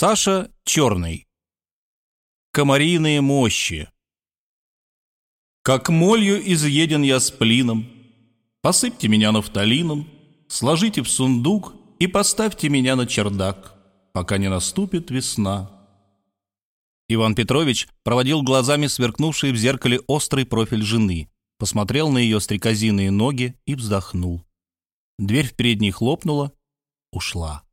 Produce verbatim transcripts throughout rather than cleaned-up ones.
Саша Черный. Комариные мощи. Как молью изъеден я сплином, посыпьте меня нафталином, сложите в сундук и поставьте меня на чердак, пока не наступит весна. Иван Петрович проводил глазами сверкнувший в зеркале острый профиль жены, посмотрел на ее стрекозиные ноги и вздохнул. Дверь в передней хлопнула, ушла.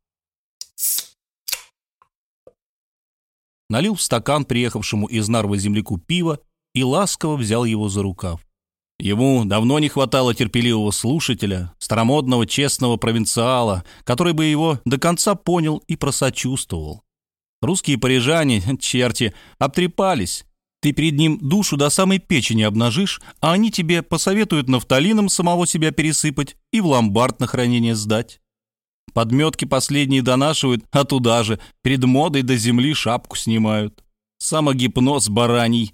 Налил в стакан приехавшему из Нарвы земляку пива и ласково взял его за рукав. Ему давно не хватало терпеливого слушателя, старомодного честного провинциала, который бы его до конца понял и просочувствовал. Русские парижане, черти, обтрепались. Ты перед ним душу до самой печени обнажишь, а они тебе посоветуют нафталином самого себя пересыпать и в ломбард на хранение сдать. Подметки последние донашивают, а туда же, перед модой до земли шапку снимают. Самогипноз бараний.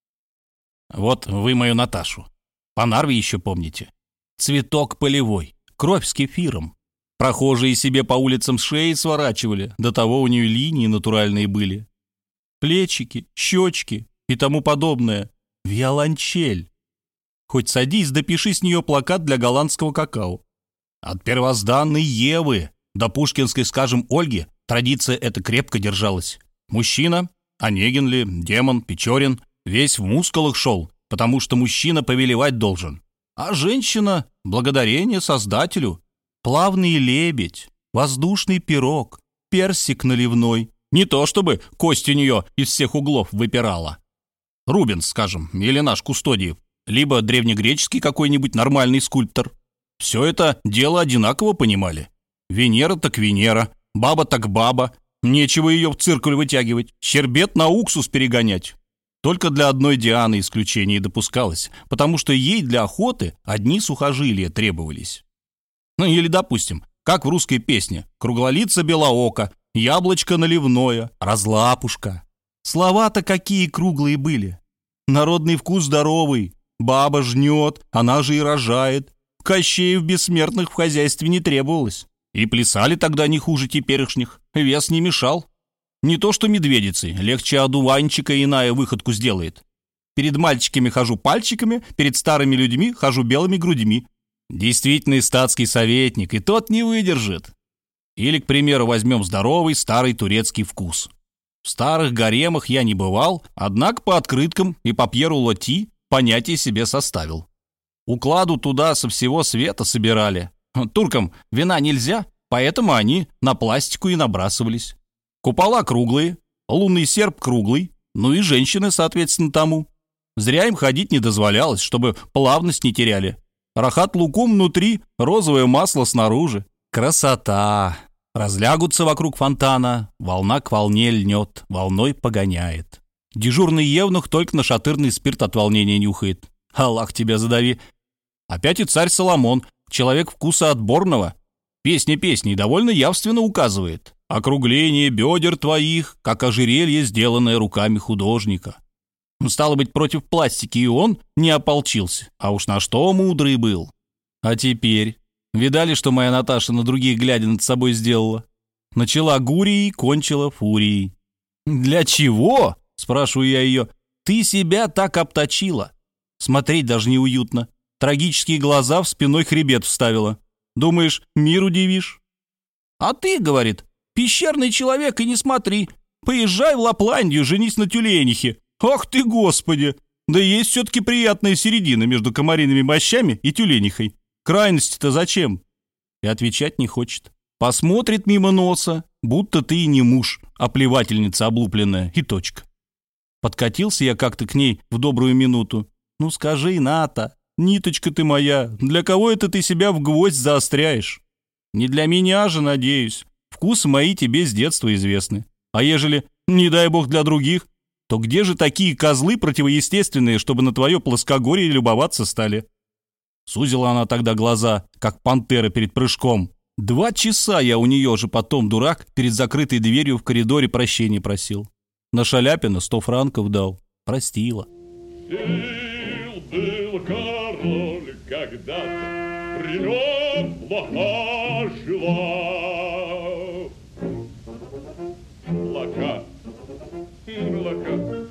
Вот вы мою Наташу. По Нарве еще помните. Цветок полевой, кровь с кефиром. Прохожие себе по улицам шеи сворачивали, до того у нее линии натуральные были. Плечики, щечки и тому подобное. Виолончель. Хоть садись, допиши с нее плакат для голландского какао. От первозданной Евы до пушкинской, скажем, Ольги традиция эта крепко держалась. Мужчина, Онегин ли, Демон, Печорин, весь в мускулах шел, потому что мужчина повелевать должен. А женщина — благодарение Создателю. Плавный лебедь, воздушный пирог, персик наливной. Не то чтобы кость у нее из всех углов выпирала. Рубенс, скажем, или наш Кустодиев, либо древнегреческий какой-нибудь нормальный скульптор. Все это дело одинаково понимали. Венера так Венера, баба так баба. Нечего ее в циркуль вытягивать, щербет на уксус перегонять. Только для одной Дианы исключение допускалось, потому что ей для охоты одни сухожилия требовались. Ну или, допустим, как в русской песне: «Круглолица белоока, яблочко наливное, разлапушка». Слова-то какие круглые были. Народный вкус здоровый, баба жнет, она же и рожает. Кощеев бессмертных в хозяйстве не требовалось. И плясали тогда не хуже теперешних, вес не мешал. Не то что медведицы, легче одуванчика иная выходку сделает. Перед мальчиками хожу пальчиками, перед старыми людьми хожу белыми грудьми. Действительный статский советник, и тот не выдержит. Или, к примеру, возьмем здоровый старый турецкий вкус. В старых гаремах я не бывал, однако по открыткам и по Пьеру Лоти понятие себе составил. Укладу туда со всего света собирали. Туркам вина нельзя, поэтому они на пластику и набрасывались. Купола круглые, лунный серп круглый, ну и женщины, соответственно, тому. Зря им ходить не дозволялось, чтобы плавность не теряли. Рахат лукум внутри, розовое масло снаружи. Красота! Разлягутся вокруг фонтана, волна к волне льнет, волной погоняет. Дежурный евнух только нашатырный спирт от волнения нюхает. Аллах тебя задави. Опять и царь Соломон, человек вкуса отборного. Песня песней довольно явственно указывает. Округление бедер твоих, как ожерелье, сделанное руками художника. Стало быть, против пластики и он не ополчился. А уж на что мудрый был. А теперь... Видали, что моя Наташа на других глядя над собой сделала? Начала гурией, кончила фурией. «Для чего?» — спрашиваю я ее. «Ты себя так обточила. Смотреть даже неуютно. Трагические глаза в спиной хребет вставила. Думаешь, мир удивишь?» «А ты, — говорит, — пещерный человек и не смотри. Поезжай в Лапландию, женись на тюленихе. Ах ты, Господи! Да есть все-таки приятная середина между комариными мощами и тюленихой. Крайности-то зачем?» И отвечать не хочет. Посмотрит мимо носа, будто ты и не муж, а плевательница облупленная, и точка. Подкатился я как-то к ней в добрую минуту. «Ну скажи, Ната, ниточка ты моя, для кого это ты себя в гвоздь заостряешь? Не для меня же, надеюсь. Вкусы мои тебе с детства известны. А ежели, не дай бог, для других, то где же такие козлы противоестественные, чтобы на твое плоскогорье любоваться стали?» Сузила она тогда глаза, как пантера перед прыжком. Два часа я у нее же потом, дурак, перед закрытой дверью в коридоре прощения просил. На Шаляпина сто франков дал. Простила. Жил-был король когда-то, при нем плоха жила. молока, молока.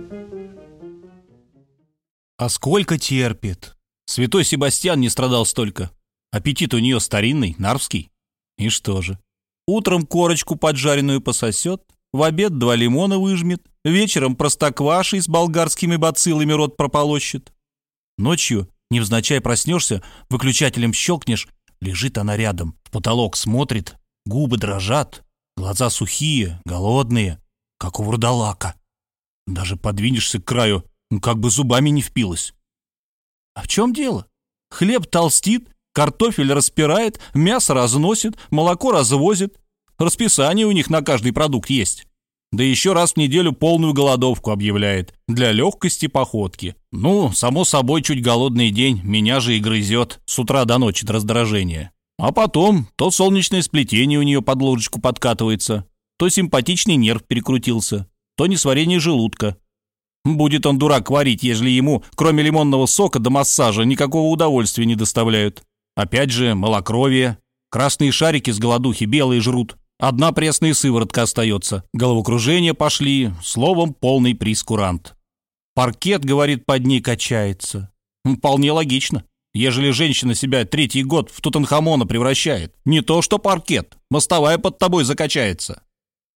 А сколько терпит? Святой Себастьян не страдал столько. Аппетит у нее старинный, нарвский. И что же? Утром корочку поджаренную пососет, в обед два лимона выжмет, вечером простоквашей с болгарскими бациллами рот прополощет. Ночью, невзначай проснешься, выключателем щелкнешь, лежит она рядом, в потолок смотрит, губы дрожат, глаза сухие, голодные, как у вурдалака. Даже подвинешься к краю, ну как бы зубами не впилась. А в чем дело? Хлеб толстит, картофель распирает, мясо разносит, молоко развозит. Расписание у них на каждый продукт есть. Да еще раз в неделю полную голодовку объявляет, для легкости походки. Ну, само собой, чуть голодный день меня же и грызет с утра до ночи до раздражения. А потом то солнечное сплетение у нее под ложечку подкатывается, то симпатичный нерв перекрутился, то несварение желудка. Будет он дурак варить, ежели ему, кроме лимонного сока до массажа, никакого удовольствия не доставляют. Опять же, малокровие. Красные шарики с голодухи белые жрут. Одна пресная сыворотка остается. Головокружения пошли. Словом, полный прескурант. Паркет, говорит, под ней качается. Вполне логично. Ежели женщина себя третий год в Тутанхамона превращает, не то что паркет, мостовая под тобой закачается.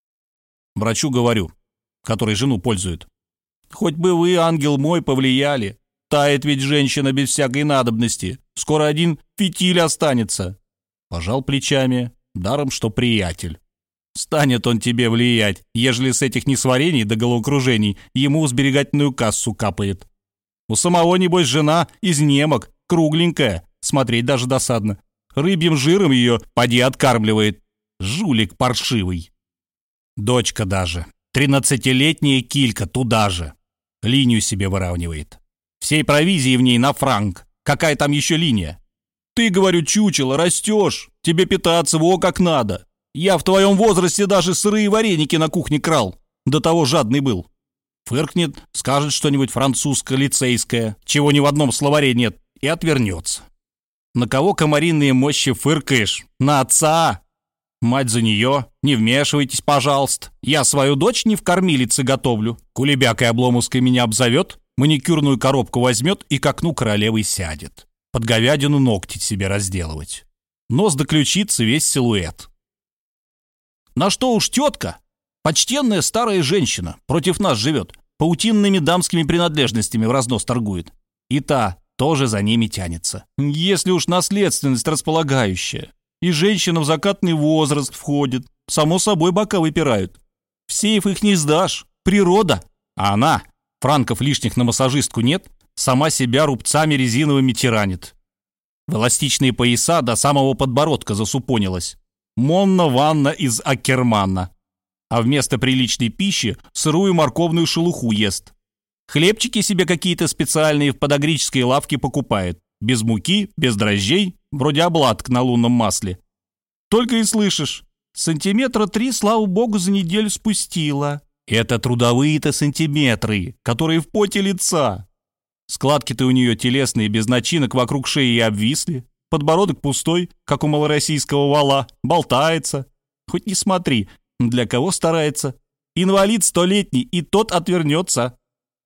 Врачу говорю, который жену пользует. Хоть бы вы, ангел мой, повлияли. Тает ведь женщина без всякой надобности. Скоро один фитиль останется. Пожал плечами, даром что приятель. Станет он тебе влиять, ежели с этих несварений до головокружений ему в сберегательную кассу капает. У самого, небось, жена из немок, кругленькая, смотреть даже досадно. Рыбьим жиром ее поди откармливает. Жулик паршивый. Дочка даже, тринадцатилетняя килька туда же. Линию себе выравнивает. Всей провизии в ней на франк. Какая там еще линия? Ты, говорю, чучело, растешь. Тебе питаться во как надо. Я в твоем возрасте даже сырые вареники на кухне крал. До того жадный был. Фыркнет, скажет что-нибудь французско-лицейское, чего ни в одном словаре нет, и отвернется. На кого комариные мощи фыркаешь? На отца! Мать за нее, не вмешивайтесь, пожалуйста. Я свою дочь не в кормилице готовлю. Кулебякой обломовской меня обзовет, маникюрную коробку возьмет и к окну королевой сядет. Под говядину ногти себе разделывать. Нос до ключицы весь силуэт. На что уж тетка, почтенная старая женщина, против нас живет, паутинными дамскими принадлежностями в разнос торгует. И та тоже за ними тянется. Если уж наследственность располагающая. И женщина в закатный возраст входит. Само собой бока выпирают. В сейф их не сдашь. Природа. А она, франков лишних на массажистку нет, сама себя рубцами резиновыми тиранит. В эластичные пояса до самого подбородка засупонилась. Монна-ванна из Аккермана. А вместо приличной пищи сырую морковную шелуху ест. Хлебчики себе какие-то специальные в подогрической лавке покупает. Без муки, без дрожжей, вроде обладок на лунном масле. Только и слышишь, сантиметра три, слава богу, за неделю спустила. Это трудовые-то сантиметры, которые в поте лица. Складки-то у нее телесные, без начинок, вокруг шеи и обвисли. Подбородок пустой, как у малороссийского вала, болтается. Хоть не смотри, для кого старается. Инвалид столетний, и тот отвернется.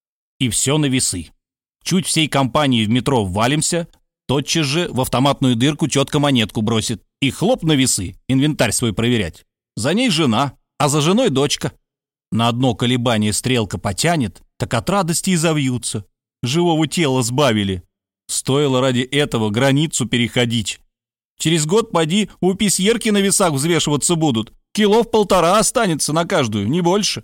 И все на весы. Чуть всей компанией в метро ввалимся, тотчас же в автоматную дырку тетка монетку бросит. И хлоп на весы, инвентарь свой проверять. За ней жена, а за женой дочка. На одно колебание стрелка потянет, так от радости и завьются. Живого тела сбавили. Стоило ради этого границу переходить. Через год, поди, у письерки на весах взвешиваться будут. Кило в полтора останется на каждую, не больше.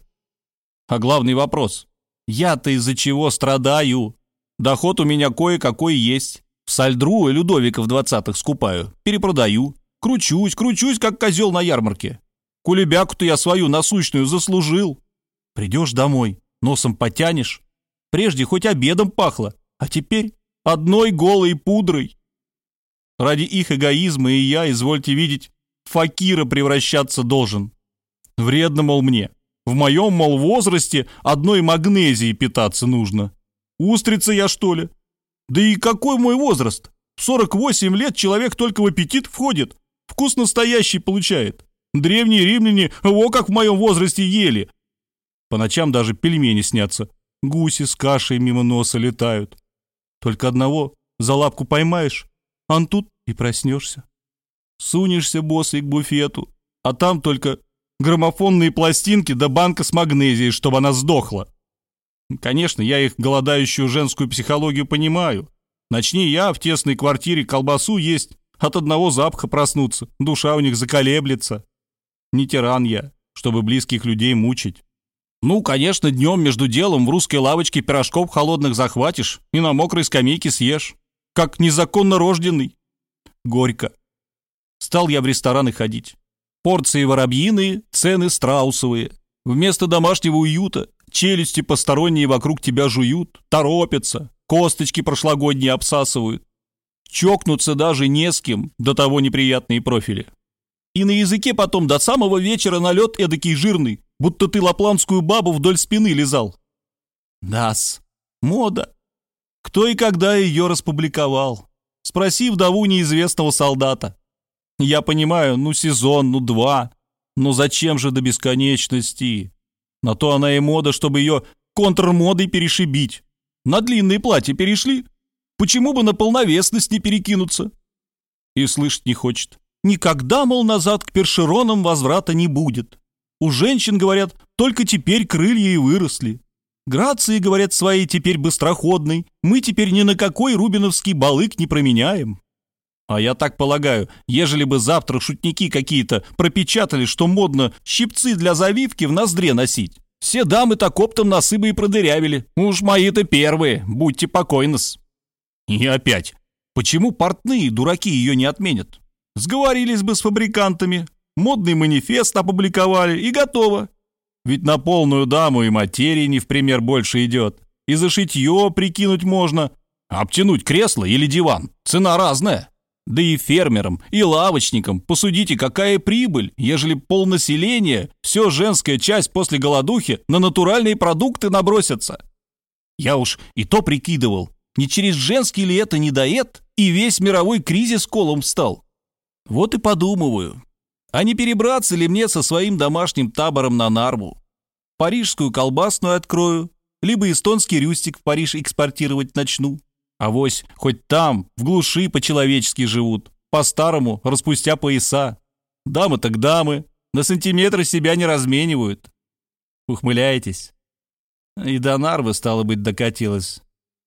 А главный вопрос. Я-то из-за чего страдаю? Доход у меня кое-какой есть. В сальдру Людовика в двадцатых скупаю, перепродаю. Кручусь, кручусь, как козел на ярмарке. Кулебяку-то я свою насущную заслужил. Придешь домой, носом потянешь. Прежде хоть обедом пахло, а теперь одной голой пудрой. Ради их эгоизма и я, извольте видеть, в факира превращаться должен. Вредно, мол, мне. В моем, мол, возрасте одной магнезией питаться нужно. Устрица я, что ли? Да и какой мой возраст? В сорок восемь лет человек только в аппетит входит. Вкус настоящий получает. Древние римляне во как в моем возрасте ели. По ночам даже пельмени снятся. Гуси с кашей мимо носа летают. Только одного за лапку поймаешь, ан тут и проснешься. Сунешься босой к буфету, а там только граммофонные пластинки да банка с магнезией, чтобы она сдохла. Конечно, я их голодающую женскую психологию понимаю. Начни я в тесной квартире колбасу есть, от одного запаха проснуться, душа у них заколеблется. Не тиран я, чтобы близких людей мучить. Ну, конечно, днем между делом в русской лавочке пирожков холодных захватишь и на мокрой скамейке съешь, как незаконно рожденный. Горько. Стал я в рестораны ходить. Порции воробьиные, цены страусовые. Вместо домашнего уюта челюсти посторонние вокруг тебя жуют, торопятся, косточки прошлогодние обсасывают. Чокнуться даже не с кем, до того неприятные профили. И на языке потом до самого вечера налет эдакий жирный, будто ты лапландскую бабу вдоль спины лизал. Да-с, мода. Кто и когда ее распубликовал? Спроси вдову неизвестного солдата. Я понимаю, ну сезон, ну два. Но зачем же до бесконечности? На то она и мода, чтобы ее контрмодой перешибить. На длинные платья перешли. Почему бы на полновесность не перекинуться? И слышать не хочет. Никогда, мол, назад к першеронам возврата не будет. У женщин, говорят, только теперь крылья и выросли. Грации, говорят, своей теперь быстроходной. Мы теперь ни на какой рубиновский балык не променяем. А я так полагаю, ежели бы завтра шутники какие-то пропечатали, что модно щипцы для завивки в ноздре носить, все дамы так оптом носы бы и продырявили. Уж мои-то первые, будьте покойны-с. И опять, почему портные дураки ее не отменят? Сговорились бы с фабрикантами, модный манифест опубликовали и готово. Ведь на полную даму и материи не в пример больше идет. И за шитье прикинуть можно. Обтянуть кресло или диван, цена разная. Да и фермерам, и лавочникам посудите, какая прибыль, ежели полнаселения, все женская часть после голодухи на натуральные продукты набросятся. Я уж и то прикидывал, не через женский ли это недоед, и весь мировой кризис колом встал. Вот и подумываю, а не перебраться ли мне со своим домашним табором на Нарву? Парижскую колбасную открою, либо эстонский рюстик в Париж экспортировать начну. Авось хоть там, в глуши по-человечески живут, по-старому, распустя пояса. Дамы так дамы, на сантиметры себя не разменивают. Ухмыляетесь? И до Нарвы, стало быть, докатилась.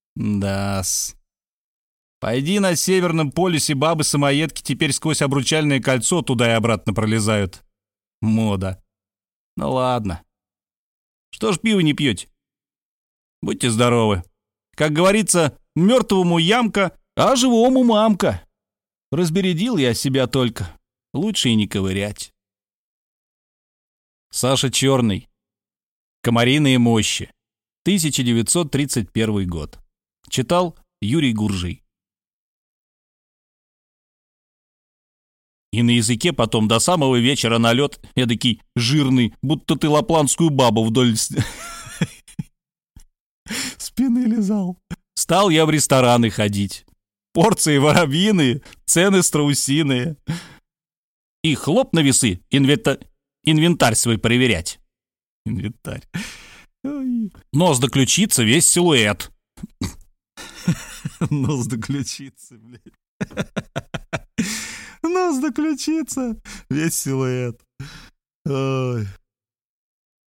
Да-с. Пойди на Северном полюсе бабы-самоедки теперь сквозь обручальное кольцо туда и обратно пролезают. Мода. Ну ладно. Что ж пиво не пьете? Будьте здоровы. Как говорится, мертвому ямка, а живому мамка. Разбередил я себя только. Лучше и не ковырять. Саша Черный. Комариные мощи. тысяча девятьсот тридцать первый год. Читал Юрий Гуржий. И на языке потом до самого вечера налет эдакий жирный, будто ты лапландскую бабу вдоль спины лизал. Стал я в рестораны ходить. Порции воробьиные, цены страусиные. И хлоп на весы, инвента... инвентарь свой проверять. Инвентарь. Ой. Нос до ключицы, весь силуэт. Нос до ключицы, блядь. Нос до ключицы, весь силуэт. Ой.